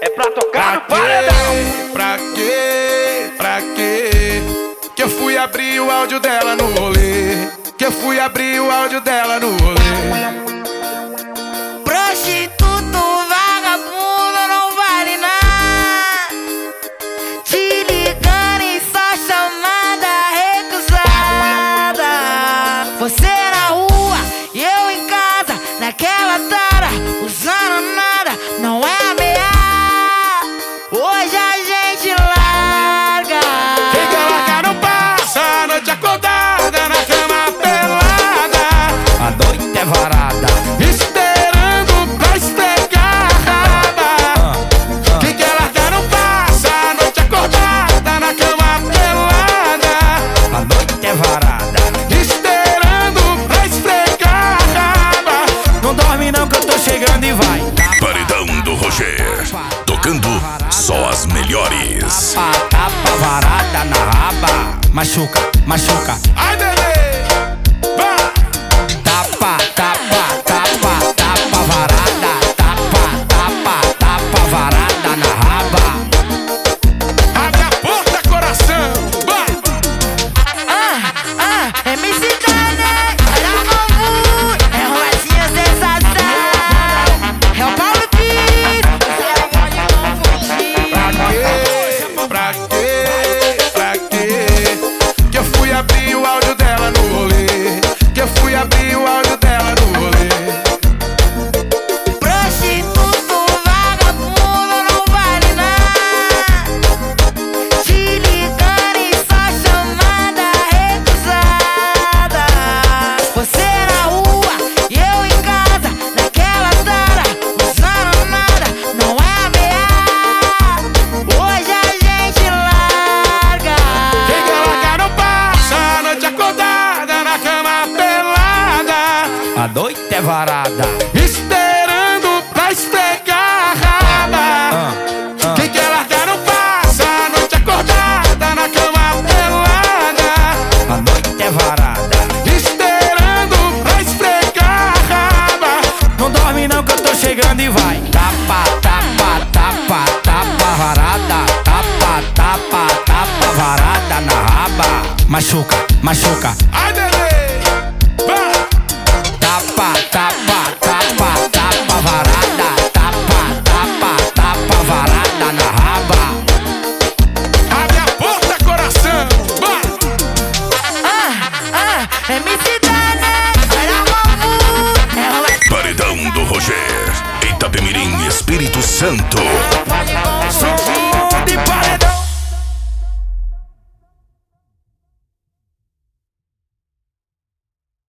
É pra tocar no paredão. Pra quê? Pra quê? Que eu fui abrir o áudio dela no rolê. Que eu fui abrir o áudio dela no rolê. Prostituto, vagabundo, não vale nada. Te ligando e só chamada recusada. Você na rua e eu em casa, naquela tara, usando nada, não é ameaça. Hoje a gente larga. Quem quer largar não passa a noite acordada na cama pelada. A noite é varada, esperando pra esfregar a raba. Quem quer largar não passa a noite acordada na cama pelada. a noite é varada. Esperando pra esfregar a raba. Não dorme não que eu tô chegando e vai. Paredão do Roger, tocando só as melhores. Tapa, tapa, varada na raba. Machuca, machuca. Ai, bebê, vai. Tapa, tapa, tapa, tapa, varada. Tapa, tapa, tapa, varada na raba. Abre a porta, coração, vai. MC Dane, olha o bambu, é Romatinha sensação. É o Paulo Pires, você pode não fugir. Pra quê? Pra quê? Que eu fui abrir o áudio dela no rolê. Que eu fui abrir o áudio dela no rolê. Prostituto, vagabundo, não vale nada. Te ligando e só chamada recusada. Você na rua e eu em casa, naquela tara, usando nada, não é ameaça. Hoje a gente larga. Quem quer largar não passa a noite acordada na cama pelada. A noite é varada. Esperando pra esfregar a raba. Quem quer largar não passa a noite acordada na cama pelada. A noite é varada. Esperando pra esfregar a raba. Não dorme não que eu tô chegando e vai. Tapa, tapa, tapa, tapa, varada. Tapa, tapa, tapa, varada na raba. Machuca, machuca. Ai, bebê, vai. Tapa, tapa, tapa, tapa, varada. Tapa, tapa, tapa, varada na raba. Abre a porta, coração, vai. MC Dane, olha o bambu, é Romatinha. Paredão do Roger, Itapemirim, Espírito Santo. Pode não Som de paredão.